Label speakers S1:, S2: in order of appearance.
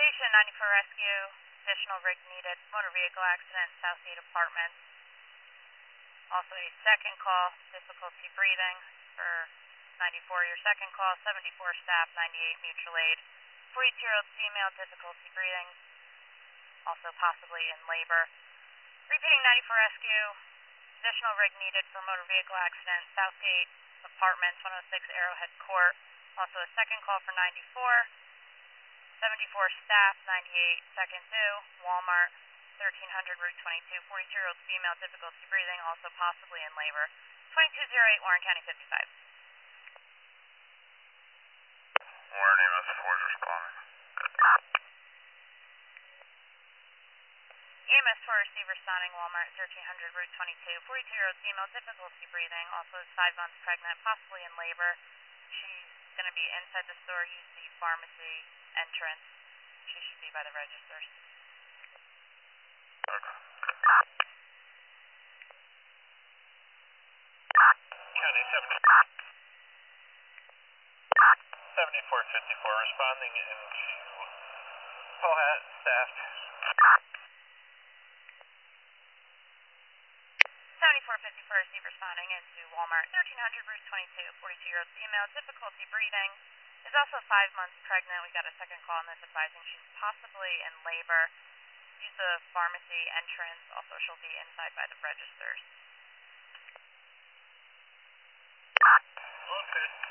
S1: Station 94 rescue, additional rig needed, motor vehicle accident, Southgate Apartments. Also a second call, difficulty breathing for 94, your second call, 74 staff, 98 mutual aid. 42-year-old female, difficulty breathing, also possibly in labor. Repeating 94 rescue, additional rig needed for motor vehicle accident, Southgate Apartments, 106 Arrowhead Court. Also a second call for 94, 74 staff, 98 second due, Walmart, 1300 Route 22, 42-year-old female, difficulty breathing, also possibly in labor. 2208 Warren County 55.
S2: Warren EMS 4 is responding.
S1: EMS 4 receiver responding, Walmart, 1300 Route 22, 42-year-old female, difficulty breathing, also is 5 months pregnant, possibly in labor. She's going to be inside the store, use the pharmacy entrance. She should be by the registers.
S2: Okay.
S3: County 7454 responding into Powhat staff.
S1: 7454 receiver responding into Walmart, 1300 Route 22, 42-year-old female, difficulty breathing, is also 5 months pregnant. We got a second call on this advising she's possibly in labor. Use the pharmacy entrance. Also, she'll be inside by the registers.
S3: Okay.